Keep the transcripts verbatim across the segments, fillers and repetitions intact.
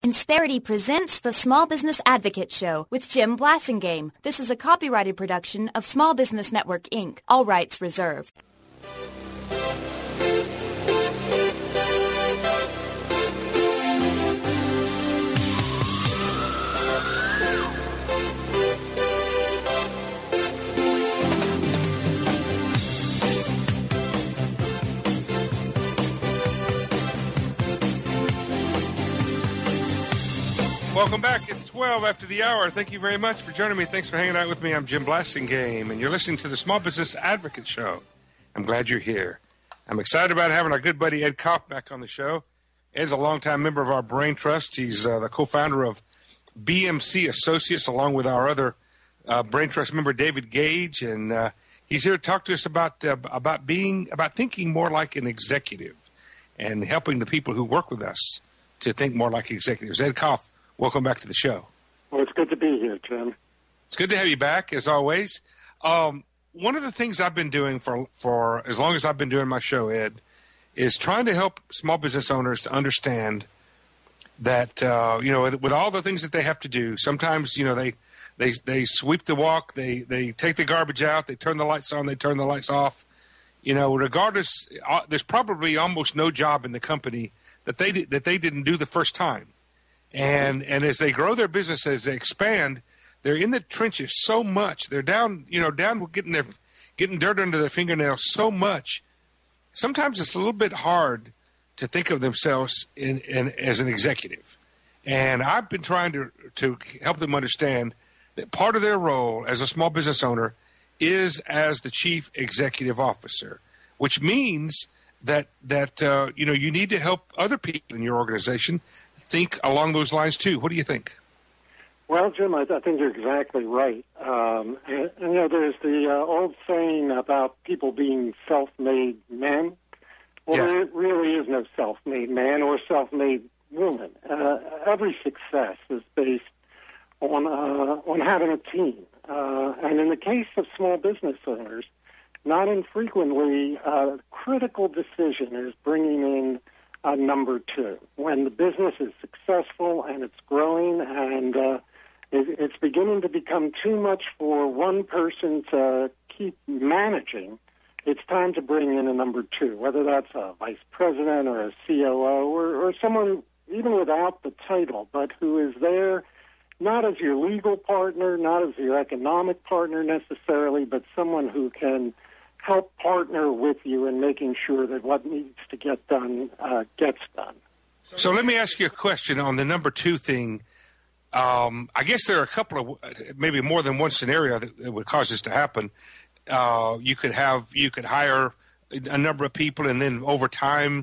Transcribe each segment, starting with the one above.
Insperity presents the Small Business Advocate Show with Jim Blasingame. This is a copyrighted production of Small Business Network, Incorporated. All rights reserved. Welcome back. It's twelve after the hour. Thank you very much for joining me. Thanks for hanging out with me. I'm Jim Blasingame, and you're listening to the Small Business Advocate Show. I'm glad you're here. I'm excited about having our good buddy Ed Kopp back on the show. Ed's a longtime member of our Brain Trust. He's uh, the co-founder of B M C Associates, along with our other uh, Brain Trust member, David Gage, and uh, he's here to talk to us about uh, about being about thinking more like an executive and helping the people who work with us to think more like executives. Ed Kopp, welcome back to the show. Well, it's good to be here, Jim. It's good to have you back, as always. Um, one of the things I've been doing for for as long as I've been doing my show, Ed, is trying to help small business owners to understand that, uh, you know, with, with all the things that they have to do, sometimes, you know, they they they sweep the walk, they, they take the garbage out, they turn the lights on, they turn the lights off. You know, regardless, uh, there's probably almost no job in the company that they that they didn't do the first time. And and as they grow their business, as they expand, they're in the trenches so much. They're down, you know, down getting their getting dirt under their fingernails so much. Sometimes it's a little bit hard to think of themselves in, in as an executive. And I've been trying to to help them understand that part of their role as a small business owner is as the chief executive officer, which means that that uh, you know, you need to help other people in your organization think along those lines too. What do you think? Well, Jim, I, I think you're exactly right. Um, and, and, you know, there's the uh, old saying about people being self-made men. Well, yeah. There really is no self-made man or self-made woman. Uh, every success is based on uh, on having a team. Uh, and in the case of small business owners, not infrequently, a uh, critical decision is bringing in Uh, number two, when the business is successful and it's growing and uh, it, it's beginning to become too much for one person to keep managing, it's time to bring in a number two, whether that's a vice president or a C O O or, or someone even without the title, but who is there not as your legal partner, not as your economic partner necessarily, but someone who can help partner with you in making sure that what needs to get done uh, gets done. So let me ask you a question on the number two thing. Um, I guess there are a couple of, maybe more than one scenario that, that would cause this to happen. Uh, you could have, you could hire a number of people, and then over time,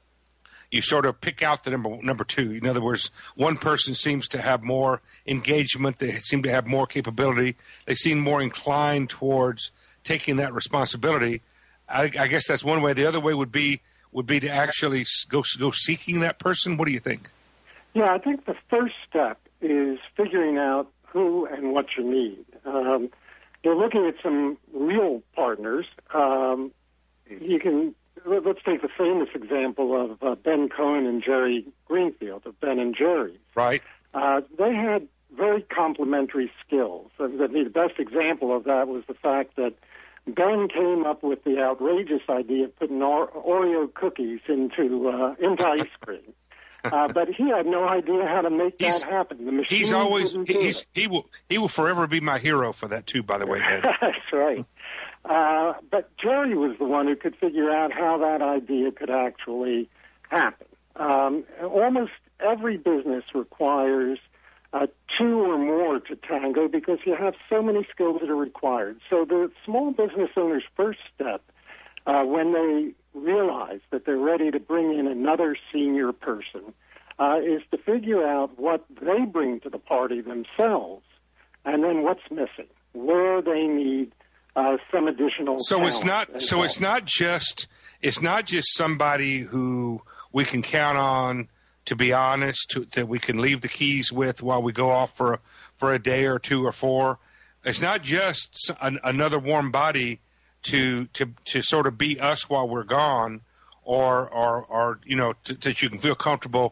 you sort of pick out the number number two. In other words, one person seems to have more engagement. They seem to have more capability. They seem more inclined towards taking that responsibility. I, I guess that's one way. The other way would be would be to actually go go seeking that person. What do you think? Yeah, I think the first step is figuring out who and what you need. Um, you're looking at some real partners. Um, you can let's take the famous example of uh, Ben Cohen and Jerry Greenfield of Ben and Jerry's. Right. Uh, they had very complementary skills. I mean, the best example of that was the fact that Ben came up with the outrageous idea of putting Oreo cookies into uh, into ice cream, uh, but he had no idea how to make he's, that happen. The machine he's always didn't do he's it. he will he will forever be my hero for that too. By the way, Ed. That's right. Uh, but Jerry was the one who could figure out how that idea could actually happen. Um, almost every business requires Uh, two or more to tango because you have so many skills that are required. So the small business owner's first step, uh, when they realize that they're ready to bring in another senior person, uh, is to figure out what they bring to the party themselves and then what's missing, where they need uh, some additional So it's not. So help. it's not just. It's not just somebody who we can count on. To be honest, to, that we can leave the keys with while we go off for for a day or two or four. It's not just an, another warm body to to to sort of be us while we're gone, or or or you know to, that you can feel comfortable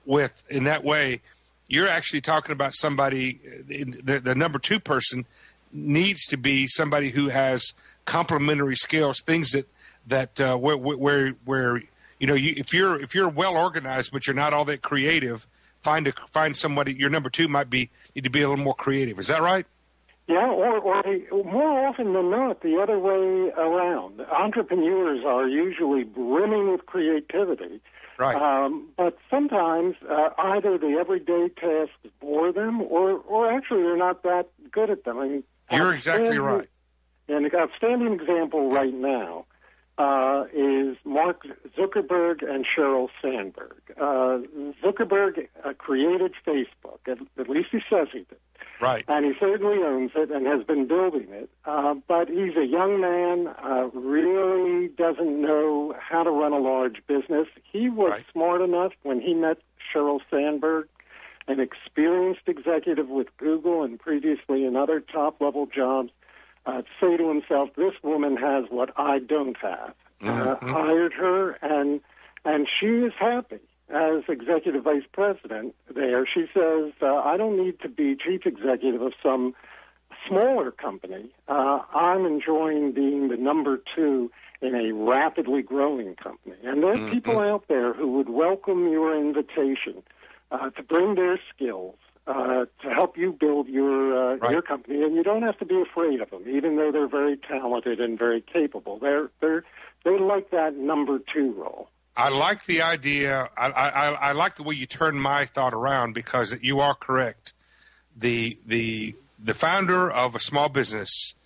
with in that way, you're actually talking about somebody, the, the number two person needs to be somebody who has complementary skills, things that, that uh, where, where, where, you know, you, if you're, if you're well organized, but you're not all that creative, find a, find somebody, your number two might be, need to be a little more creative. Is that right? Yeah, or, or more often than not, the other way around. Entrepreneurs are usually brimming with creativity. Right. Um, but sometimes uh, either the everyday tasks bore them, or, or actually they're not that good at them. I mean, you're exactly right. And an outstanding example right now uh, is Mark Zuckerberg and Sheryl Sandberg. Uh, Zuckerberg uh, created Facebook, at, at least he says he did. Right. And he certainly owns it and has been building it. Uh, but he's a young man, uh, really doesn't know how to run a large business. He was right. smart enough when he met Sheryl Sandberg, an experienced executive with Google and previously in other top-level jobs, uh, to say to himself, this woman has what I don't have. Uh, mm-hmm. Hired her, and and she is happy. As executive vice president there, she says, uh, I don't need to be chief executive of some smaller company. Uh, I'm enjoying being the number two in a rapidly growing company. And there are mm-hmm. people out there who would welcome your invitation uh, to bring their skills uh, to help you build your uh, right. your company. And you don't have to be afraid of them, even though they're very talented and very capable. They're, they're, they like that number two role. I like the idea. I, I, I like the way you turn my thought around, because you are correct. The the the founder of a small business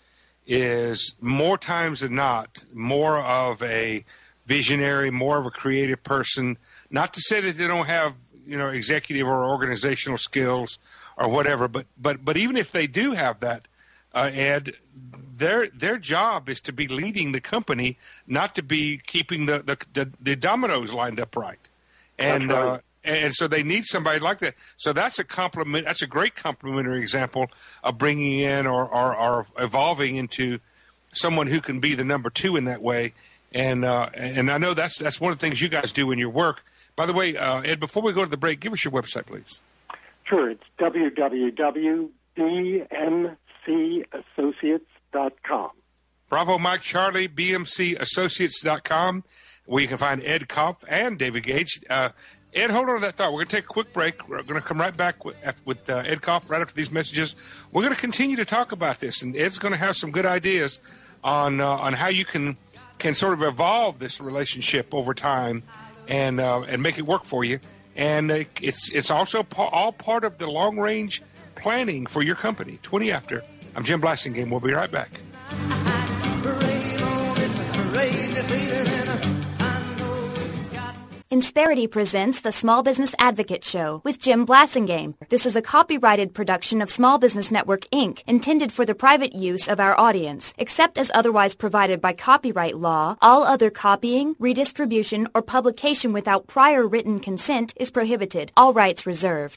is more times than not more of a visionary, more of a creative person. Not to say that they don't have, you know, executive or organizational skills or whatever, but but but even if they do have that, uh, Ed, their their job is to be leading the company, not to be keeping the the, the, the dominoes lined up right. And right. Uh, and so they need somebody like that. So that's a compliment. That's a great complimentary example of bringing in or, or, or evolving into someone who can be the number two in that way. And uh, and I know that's that's one of the things you guys do in your work. By the way, uh, Ed, before we go to the break, give us your website, please. Sure, it's w w w dot b m c associates dot com. Bravo, Mike Charlie, b m c associates dot com, where you can find Ed Kopf and David Gage. Uh, Ed, hold on to that thought. We're going to take a quick break. We're going to come right back with, with uh, Ed Kopf right after these messages. We're going to continue to talk about this, and Ed's going to have some good ideas on uh, on how you can can sort of evolve this relationship over time and uh, and make it work for you. And uh, it's it's also pa- all part of the long range planning for your company. twenty after. I'm Jim Blasingame. We'll be right back. Insperity presents the Small Business Advocate Show with Jim Blasingame. This is a copyrighted production of Small Business Network, Incorporated, intended for the private use of our audience. Except as otherwise provided by copyright law, all other copying, redistribution, or publication without prior written consent is prohibited. All rights reserved.